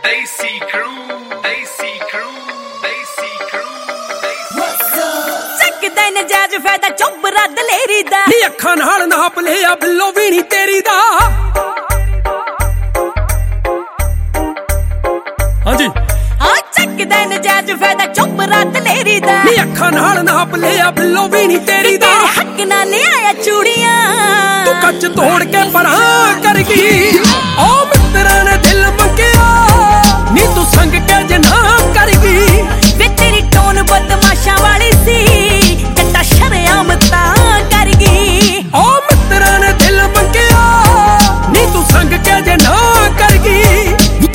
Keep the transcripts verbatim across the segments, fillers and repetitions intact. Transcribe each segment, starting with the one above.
Ac crew, Ac crew, Ac crew, ਚੱਕਦਾ ਨਜਾਇਜ਼ ਫਾਇਦਾ ਚੁੱਬਰਾ ਦਲੇਰੀ ਦਾ ਨੀ ਅੱਖਾਂ ਨਾਲ ਨਾਪ ਲਿਆ ਬਿੱਲੋ ਵੀ ਨੀ ਤੇਰੀ ਦਾ। ਹਾਂਜੀ ਆ ਚੱਕਦਾ ਨਜਾਇਜ਼ ਫਾਇਦਾ ਚੁੱਬਰਾ ਦਲੇਰੀ ਦਾ ਨੀ ਅੱਖਾਂ ਨਾਲ ਨਾਪ ਲਿਆ ਬਿੱਲੋ ਵੀ ਨੀ ਤੇਰੀ ਦਾ। ਤੇਰੇ ਹੱਕ ਨਾਲ ਲਿਆਇਆ ਚੂੜੀਆਂ ਤੂੰ ਕੱਚ ਤੋੜ ਕੇ ਪਰਾਂ ਕਰ ਗਈ। ਓ ਮਿੱਤਰਾਂ ਨੇ ਦਿਲ ਮੰਗਿਆ ਨੀ ਤੂੰ ਸੰਗ ਕੇ ਜਨਾ ਕਰ ਗਈ। ਵੇ ਤੇਰੀ ਟੋਨ ਬਦਮਾਸ਼ਾਂ ਵਾਲੀ ਸੀ ਜੱਟਾ ਸ਼ਰਮ ਤਾਂ ਕਰ ਗਈ। ਓ ਮਿੱਤਰਾਂ ਨੇ ਦਿਲ ਮੰਗਿਆ ਨੀ ਤੂੰ ਸੰਗ ਕੇ ਜਨਾ ਕਰ ਗਈ।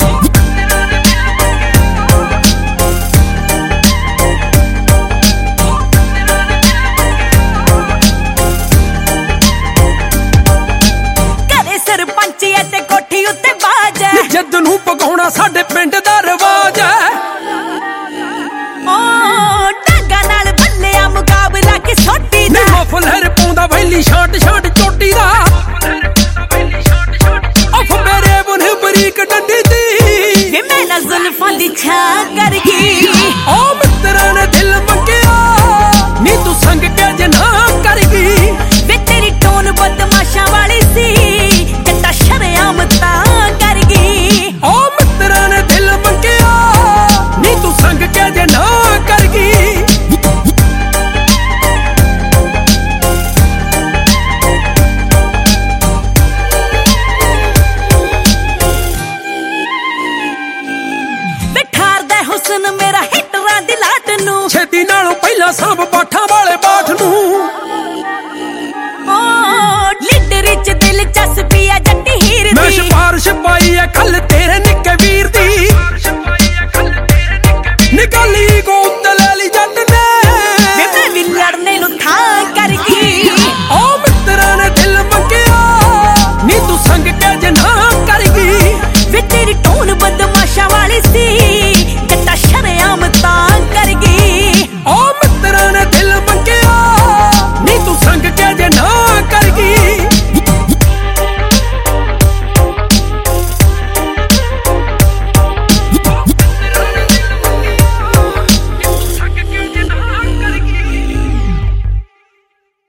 ਤੇ ਕੋਠੀ ਉੱਤੇ ਬਾਜ ਹੈ ਜਿੱਦ ਨੂੰ ਪਕਾਉਣਾ ਸਾਡੇ ਪਿੰਡ ਦਾ ਰਿਵਾਜ ਹੈ। ਓ ਡਾਂਗਾ ਨਾਲ ਬੱਲਿਆ ਮੁਕਾਬਲਾ ਕਿ ਸੋਟੀ ਦਾ ਨੀ ਮਫਲਰ ਪਾਉਂਦਾ ਵੈਲੀ ਛਾਟ ਛਾਟ ਚੋਟੀ ਦਾ। ਅਫ ਮੇਰੇ ਬੁਨ ਬਰੀਕ ਡੰਡੀ ਦੀ ਵੇ ਮੈਂ ਨਾ ਜ਼ੁਲਫਾਂ ਦੀ ਛਾਂ ਕਰ ਗਈ। ਓ ਮਿੱਤਰਾਂ ਨੇ ਦਿਲ ਮੰਗਿਆ ਨੀ ਤੂੰ ਸੰਗ ਕੇ ਜਨਾ ਕਰ ਗਈ। ਵੇ ਤੇਰੀ ਟੋਨ ਬਦਮਾਸ਼ਾਂ ਵਾਲੀ ਸੀ ਜੱਟਾ ਸ਼ਰਮ ਤਾਂ ਕਰ ਗਈ। ਓ ਮਿੱਤਰਾਂ ਨੇ ਦਿਲ ਮੰਗਿਆ ਨੀ ਤੂੰ ਸੰਗ ਕੇ ਜਨਾ ਕਰ ਗਈ। ਵੇ ਠਾਰਦਾ ਹੁਸਨ ਮੇਰਾ ਹਿੱਟਰਾਂ ਦੀ ਲਾਟ ਨੂੰ ਛੇਤੀ ਨਾਲੋਂ ਪਹਿਲਾਂ ਸਾਂਭ ਬਾਠਾਂ ਵਾਲੇ ਬਾਠ ਨੂੰ। ਓ ਲਿਡਰੀ ਚ ਦਿਲ ਚਸਪੀ ਆ ਜੱਟੀ ਹੀਰ ਮੈਂ ਦੀ ਸਿਫਾਰਿਸ਼ ਪਾਈ ਐ ਕੱਲ ਤੇਰੇ